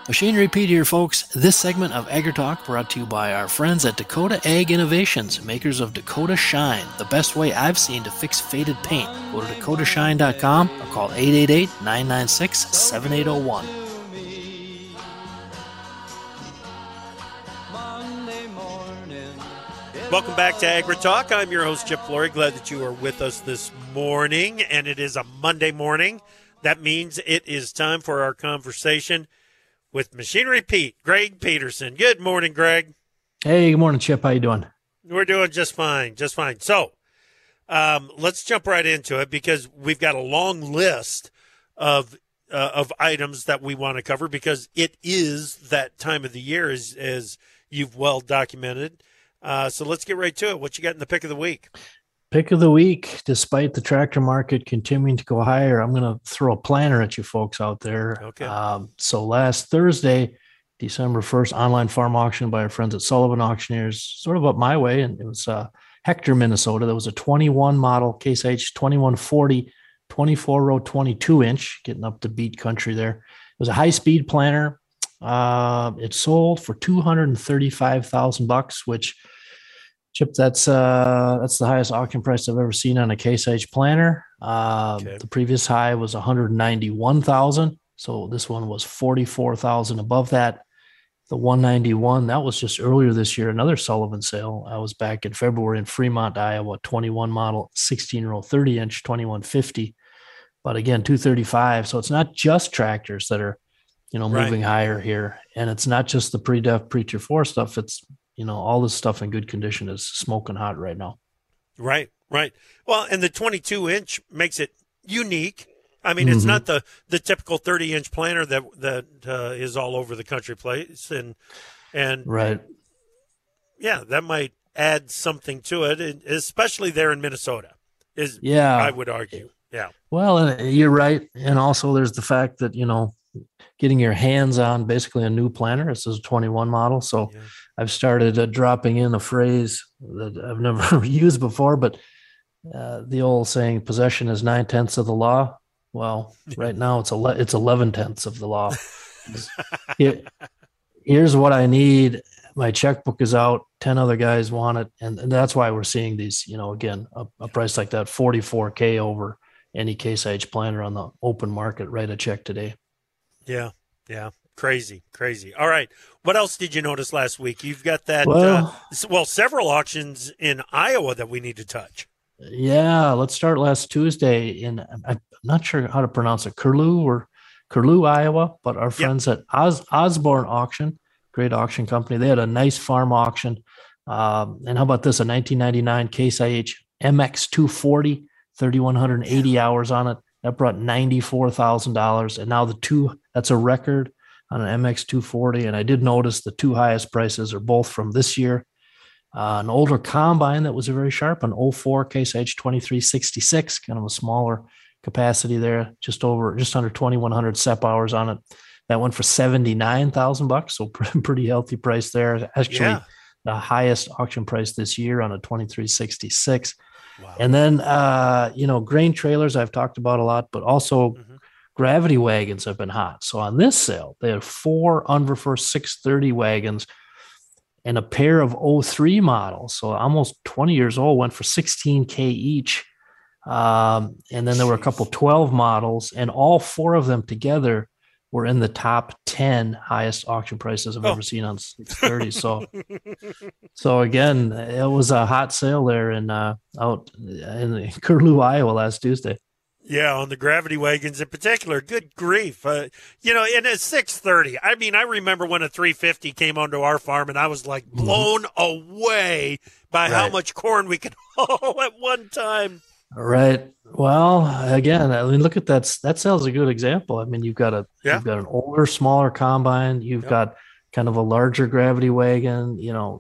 Machinery Pete here, folks. This segment of AgriTalk brought to you by our friends at Dakota Ag Innovations, makers of Dakota Shine, the best way I've seen to fix faded paint. Go to dakotashine.com or call 888-996-7801. Welcome back to AgriTalk. I'm your host, Chip Flory. Glad that you are with us this morning, and it is a Monday morning. That means it is time for our conversation with Machinery Pete, Greg Peterson. Good morning, Greg. Hey, good morning, Chip. How you doing? We're doing just fine, just fine. So let's jump right into it because we've got a long list of items that we want to cover because it is that time of the year, as you've well documented. So let's get right to it. What you got in the pick of the week? Pick of the week, despite the tractor market continuing to go higher, I'm going to throw a planner at you folks out there. Okay. So last Thursday, December 1st, online farm auction by our friends at Sullivan Auctioneers, sort of up my way, and it was Hector, Minnesota. There was a 21 model, Case H 2140, 24-row, 22-inch, getting up to beat country there. It was a high-speed planner. It sold for $235,000, which, Chip, that's the highest auction price I've ever seen on a Case H planner. Okay. The previous high was $191,000, so this one was $44,000 above that. The 191, that was just earlier this year, another Sullivan sale. I was back in February in Fremont, Iowa, 21 model, 16-row, 30-inch, 2150. But again, 235. So it's not just tractors that are, moving higher here, and it's not just the pre-def Preacher 4 stuff. It's all this stuff in good condition is smoking hot right now. Right. Well, and the 22-inch makes it unique. I mean, it's not the typical 30-inch planter that is all over the country place, and right. Yeah, that might add something to it, especially there in Minnesota. I would argue. Yeah. Well, you're right, and also there's the fact that getting your hands on basically a new planter. This is a 21 model, so yeah. I've started dropping in a phrase that I've never used before, but the old saying, "Possession is 9/10 of the law." Well, right now it's 11/10 of the law. Here's what I need. My checkbook is out. 10 other guys want it, and that's why we're seeing these. Again, a price like that, $44K over any Case H planter on the open market. Write a check today. Yeah. Crazy. All right. What else did you notice last week? You've got that, several auctions in Iowa that we need to touch. Yeah, let's start last Tuesday in, I'm not sure how to pronounce it, Curlew, Iowa, but our friends at Osborne Auction, great auction company, they had a nice farm auction. And how about this, a 1999 Case IH MX240, 3,180 hours on it. That brought $94,000. And now that's a record on an MX240. And I did notice the two highest prices are both from this year. An older combine that was very sharp, an 04 Case H 2366, kind of a smaller capacity there, just under 2,100 SEP hours on it. That went for $79,000, so pretty healthy price there. Actually, the highest auction price this year on a 2366. Wow. And then, grain trailers I've talked about a lot, but also gravity wagons have been hot. So on this sale, they had 4 Unverfer 630 wagons and a pair of 03 models. So almost 20 years old, went for $16K each. And then there were a couple 12 models, and all 4 of them together were in the top 10 highest auction prices I've ever seen on 630. So again, it was a hot sale there out in Curlew, Iowa last Tuesday. Yeah, on the gravity wagons in particular. Good grief. In a 630, I mean, I remember when a 350 came onto our farm, and I was like blown away by how much corn we could haul at one time. Right. Well, again, I mean, look at that. That sale's a good example. I mean, you've got an older, smaller combine. You've got kind of a larger gravity wagon.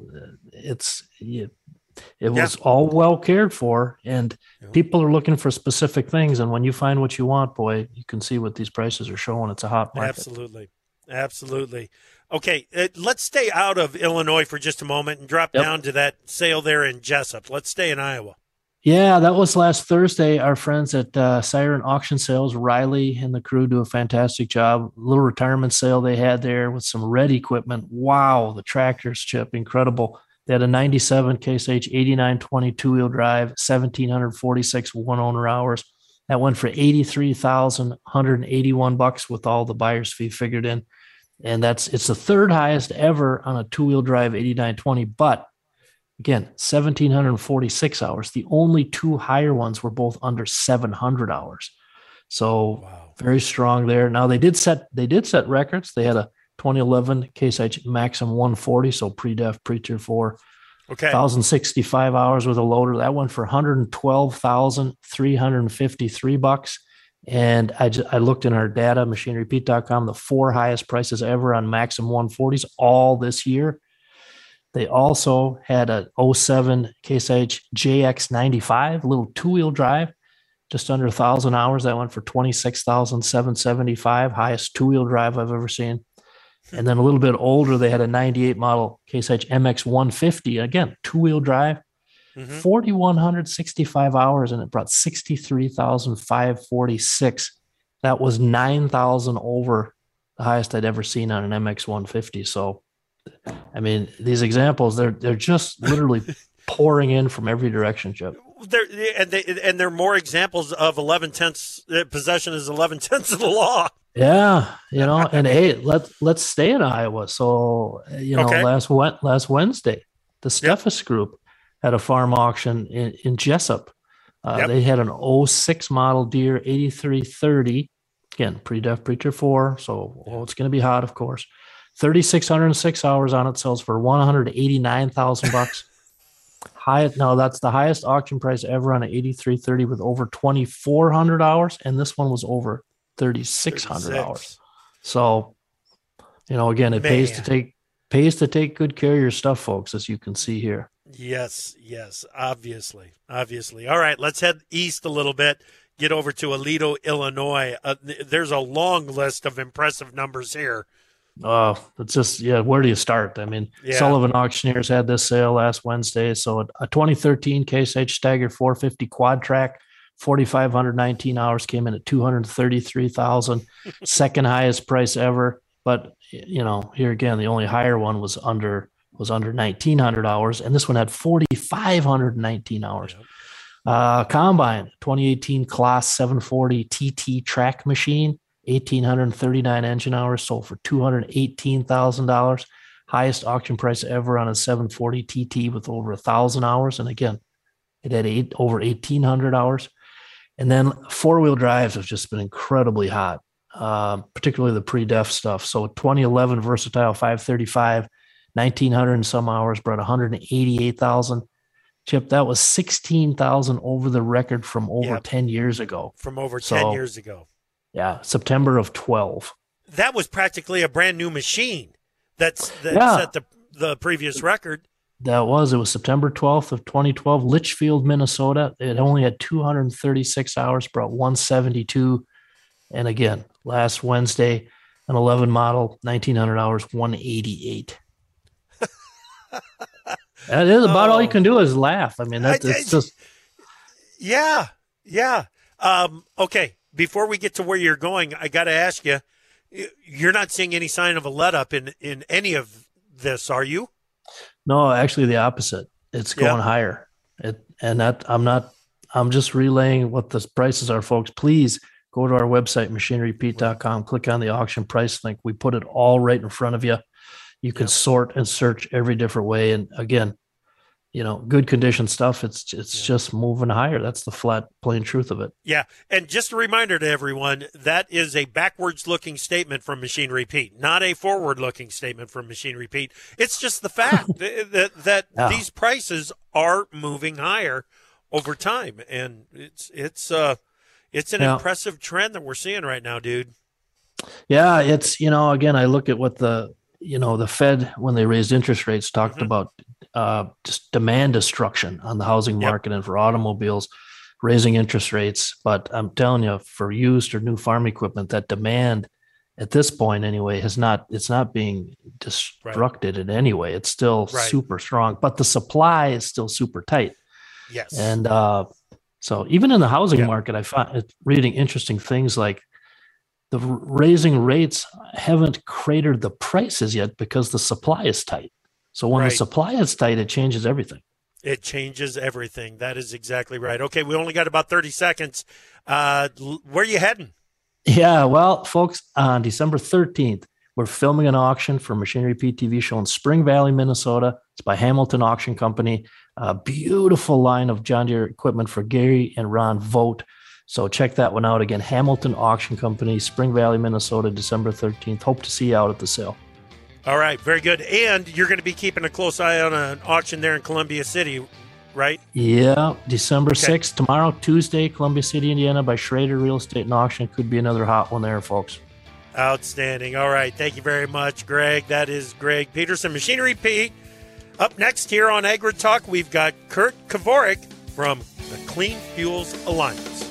It was all well cared for, and people are looking for specific things. And when you find what you want, boy, you can see what these prices are showing. It's a hot market. Absolutely. Okay, let's stay out of Illinois for just a moment and drop down to that sale there in Jessup. Let's stay in Iowa. Yeah, that was last Thursday. Our friends at Siren Auction Sales, Riley and the crew do a fantastic job. Little retirement sale they had there with some red equipment. Wow, the tractors, Chip, incredible. They had a 97 Case H 8920 two-wheel drive, 1,746 one-owner hours. That went for $83,181 with all the buyer's fee figured in. And it's the third highest ever on a two-wheel drive 8920, but again, 1,746 hours. The only two higher ones were both under 700 hours. So Wow. very strong there. Now they did set records. They had a 2011 Case H Maxim 140, so pre-def, pre-tier 4. Okay. 1,065 hours with a loader. That went for $112,353. And I looked in our data, machinerypete.com, the four highest prices ever on Maxim 140s all this year. They also had a 07 Case H JX95, a little two-wheel drive, just under 1,000 hours. That went for $26,775, highest two-wheel drive I've ever seen. And then a little bit older, they had a 98 model Case H MX150, again, two-wheel drive, 4,165 hours, and it brought 63,546. That was 9,000 over the highest I'd ever seen on an MX150. So, I mean, these examples, they're just literally pouring in from every direction, Chip. They're more examples of 11/10 possession is 11/10 of the law. Yeah, and hey, let's stay in Iowa. So, Okay. last Wednesday, the Steffes Group had a farm auction in Jessup. They had an 06 model Deere 8330, again, pre-def, pre-tier 4, so it's going to be hot, of course. 3,606 hours on it, sells for $189,000. Now that's the highest auction price ever on an 8330 with over 2,400 hours, and this one was over 3,600 hours. So, again, it pays to take good care of your stuff, folks, as you can see here. Yes, obviously. All right, let's head east a little bit. Get over to Aledo, Illinois. There's a long list of impressive numbers here. It's just, where do you start? I mean, Sullivan Auctioneers had this sale last Wednesday. So a 2013 Case H Stagger 450 quad track, 4,519 hours, came in at $233,000, second highest price ever. But, here again, the only higher one was under 1,900 hours. And this one had 4,519 hours. Yep. Combine, 2018 Class 740 TT track machine, 1,839 engine hours, sold for $218,000. Highest auction price ever on a 740 TT with over 1,000 hours. And again, it had over 1,800 hours. And then four-wheel drives have just been incredibly hot, particularly the pre-def stuff. So 2011 Versatile 535, 1,900 and some hours, brought 188,000. Chip, that was 16,000 over the record from over 10 years ago. From over 10 years ago. Yeah, September of 12. That was practically a brand new machine that set the previous record. It was September 12th of 2012, Litchfield, Minnesota. It only had 236 hours, brought 172. And again, last Wednesday, an 11 model, 1,900 hours, 188. That is about all you can do is laugh. I mean, it's just. Yeah. Okay. Before we get to where you're going, I got to ask you, you're not seeing any sign of a let up in any of this, are you? No, actually the opposite. It's going higher. I'm just relaying what the prices are, folks. Please go to our website, machinerypete.com, click on the auction price link. We put it all right in front of you. You can sort and search every different way. And again, good condition stuff. It's just moving higher. That's the flat, plain truth of it. Yeah. And just a reminder to everyone, that is a backwards looking statement from Machinery Pete, not a forward looking statement from Machinery Pete. It's just the fact that these prices are moving higher over time. And it's an impressive trend that we're seeing right now, dude. Yeah. It's, again, I look at what the Fed, when they raised interest rates, talked about just demand destruction on the housing market and for automobiles, raising interest rates. But I'm telling you, for used or new farm equipment, that demand at this point anyway it's not being destructed in any way. It's still super strong, but the supply is still super tight. Yes. And so even in the housing Yeah. market, I find it reading interesting things like the raising rates haven't cratered the prices yet because the supply is tight. So when the Right. supply is tight, it changes everything. It changes everything. That is exactly right. Okay, we only got about 30 seconds. Where are you heading? Yeah, well, folks, on December 13th, we're filming an auction for Machinery PTV show in Spring Valley, Minnesota. It's by Hamilton Auction Company. A beautiful line of John Deere equipment for Gary and Ron Vogt. So check that one out again. Hamilton Auction Company, Spring Valley, Minnesota, December 13th. Hope to see you out at the sale. All right, very good. And you're going to be keeping a close eye on an auction there in Columbia City, right? Yeah, December Okay. 6th, tomorrow, Tuesday, Columbia City, Indiana, by Schrader Real Estate and Auction. Could be another hot one there, folks. Outstanding. All right, thank you very much, Greg. That is Greg Peterson, Machinery P. Up next here on Agri Talk, we've got Kurt Kavorik from the Clean Fuels Alliance.